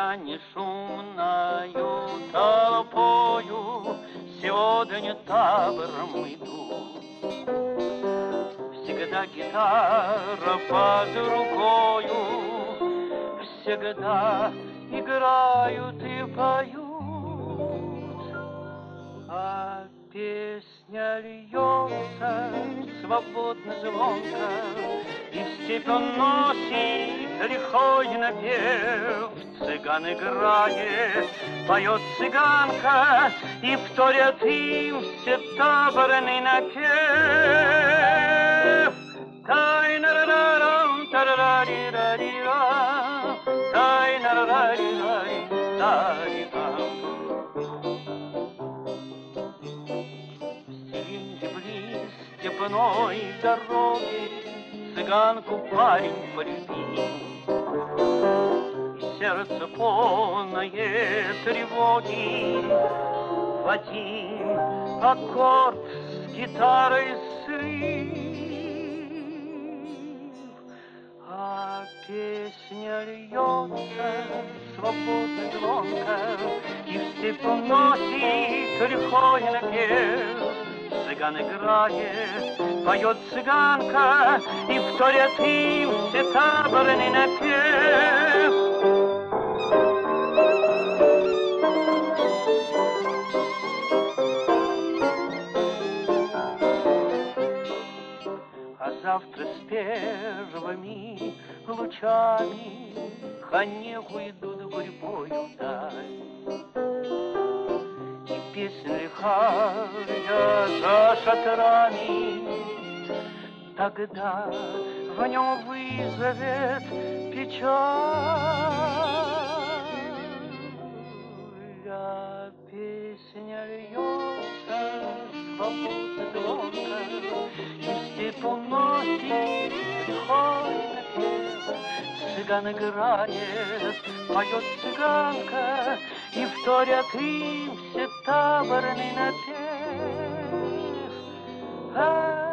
не шумною толпою сегодня табором иду. Всегда гитара под рукою, всегда играют и поют, а песня льется свободно, звонко, и в степь уносит лихой напев. Цыган играет, поет цыганка, и вторят им все таборный напев. Тай-на-ра-ра-рам, та-ра-ра-ри-ра-ри-ра, тай-на-ра-ра-ри-ра-ри-ра-ри-ра. В селе близ степной дороги цыганку парень полюбил. И сердце полное тревоги в один аккорд с гитарой слив. А песня льется свободно, звонко, и в степь уносит лихой напев. Цыган играет, поет цыганка, и вторят им все таборный напев. А завтра с первыми лучами ханеху идут гурьбою вдаль. И песня лихая за шатрами тогда в нем вызовет печаль. А песня льется свободно, звонко, и в степь уносит лихой напев. Цыган играет, поет цыганка, и вторят им все таборный напев.